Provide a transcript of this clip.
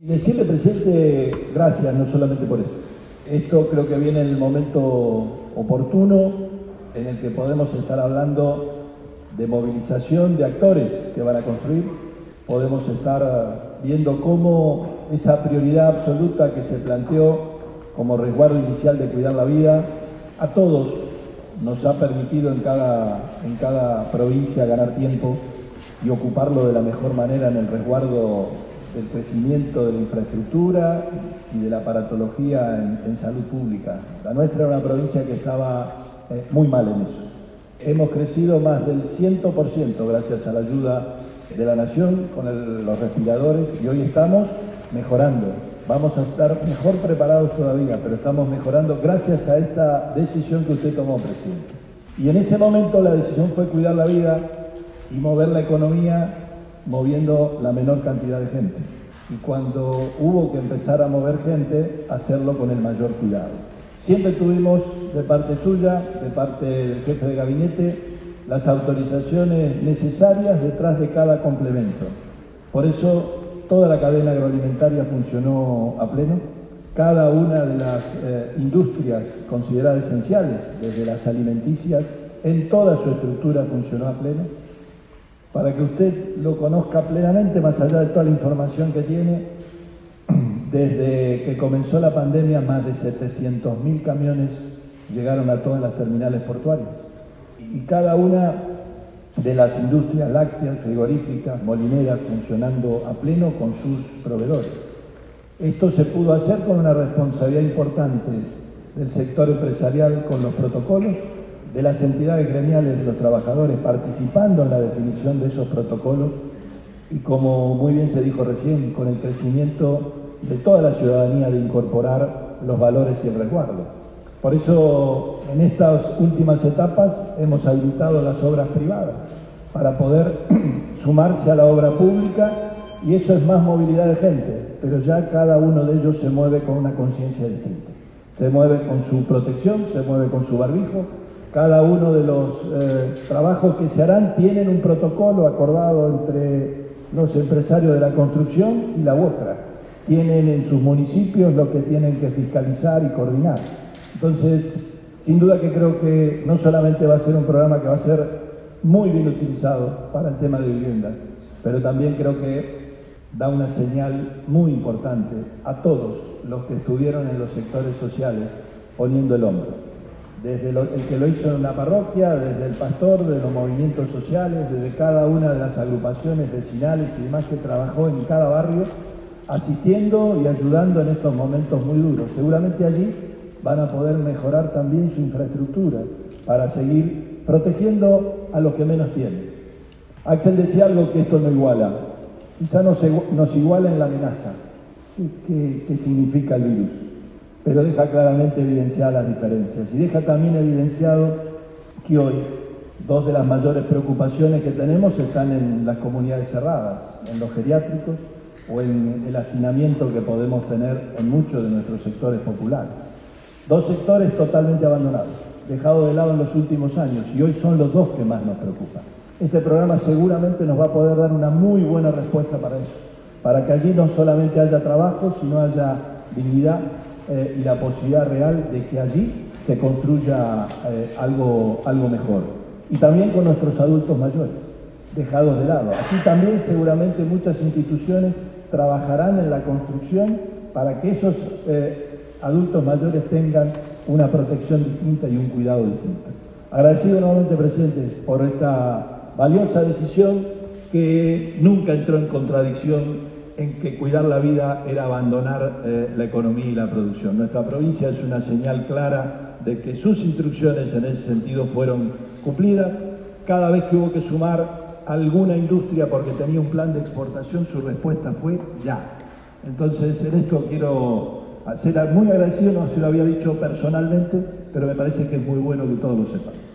Y decirle, presidente, gracias, no solamente por esto. Esto creo que viene en el momento oportuno en el que podemos estar hablando de movilización de actores que van a construir. Podemos estar viendo cómo esa prioridad absoluta que se planteó como resguardo inicial de cuidar la vida, a todos nos ha permitido en cada provincia ganar tiempo y ocuparlo de la mejor manera en el resguardo del crecimiento de la infraestructura y de la aparatología en salud pública. La nuestra era una provincia que estaba muy mal en eso. Hemos crecido más del 100% gracias a la ayuda de la Nación con los respiradores y hoy estamos mejorando. Vamos a estar mejor preparados todavía, pero estamos mejorando gracias a esta decisión que usted tomó, presidente. Y en ese momento la decisión fue cuidar la vida y mover la economía moviendo la menor cantidad de gente. Y cuando hubo que empezar a mover gente, hacerlo con el mayor cuidado. Siempre tuvimos de parte suya, de parte del jefe de gabinete, las autorizaciones necesarias detrás de cada complemento. Por eso toda la cadena agroalimentaria funcionó a pleno. Cada una de las industrias consideradas esenciales, desde las alimenticias, en toda su estructura funcionó a pleno. Para que usted lo conozca plenamente, más allá de toda la información que tiene, desde que comenzó la pandemia, más de 700.000 camiones llegaron a todas las terminales portuarias. Y cada una de las industrias lácteas, frigoríficas, molineras, funcionando a pleno con sus proveedores. Esto se pudo hacer con una responsabilidad importante del sector empresarial con los protocolos, de las entidades gremiales de los trabajadores participando en la definición de esos protocolos y, como muy bien se dijo recién, con el crecimiento de toda la ciudadanía de incorporar los valores y el resguardo. Por eso, en estas últimas etapas hemos habilitado las obras privadas para poder sumarse a la obra pública, y eso es más movilidad de gente, pero ya cada uno de ellos se mueve con una conciencia distinta. Se mueve con su protección, se mueve con su barbijo. Cada uno de los trabajos que se harán tienen un protocolo acordado entre los empresarios de la construcción y la UOCRA. Tienen en sus municipios lo que tienen que fiscalizar y coordinar. Entonces, sin duda que creo que no solamente va a ser un programa que va a ser muy bien utilizado para el tema de viviendas, pero también creo que da una señal muy importante a todos los que estuvieron en los sectores sociales poniendo el hombro. Desde el que lo hizo en una parroquia, desde el pastor, de los movimientos sociales, desde cada una de las agrupaciones vecinales y demás que trabajó en cada barrio, asistiendo y ayudando en estos momentos muy duros. Seguramente allí van a poder mejorar también su infraestructura para seguir protegiendo a los que menos tienen. Axel decía algo que esto no iguala. Quizá nos iguala en la amenaza, que significa el virus, pero deja claramente evidenciadas las diferencias y deja también evidenciado que hoy dos de las mayores preocupaciones que tenemos están en las comunidades cerradas, en los geriátricos o en el hacinamiento que podemos tener en muchos de nuestros sectores populares. Dos sectores totalmente abandonados, dejados de lado en los últimos años, y hoy son los dos que más nos preocupan. Este programa seguramente nos va a poder dar una muy buena respuesta para eso, para que allí no solamente haya trabajo, sino haya dignidad y la posibilidad real de que allí se construya algo mejor. Y también con nuestros adultos mayores, dejados de lado. Aquí también seguramente muchas instituciones trabajarán en la construcción para que esos adultos mayores tengan una protección distinta y un cuidado distinto. Agradecido nuevamente, presidente, por esta valiosa decisión que nunca entró en contradicción en que cuidar la vida era abandonar la economía y la producción. Nuestra provincia es una señal clara de que sus instrucciones en ese sentido fueron cumplidas. Cada vez que hubo que sumar alguna industria porque tenía un plan de exportación, su respuesta fue ya. Entonces, en esto quiero ser muy agradecido, no se lo había dicho personalmente, pero me parece que es muy bueno que todos lo sepan.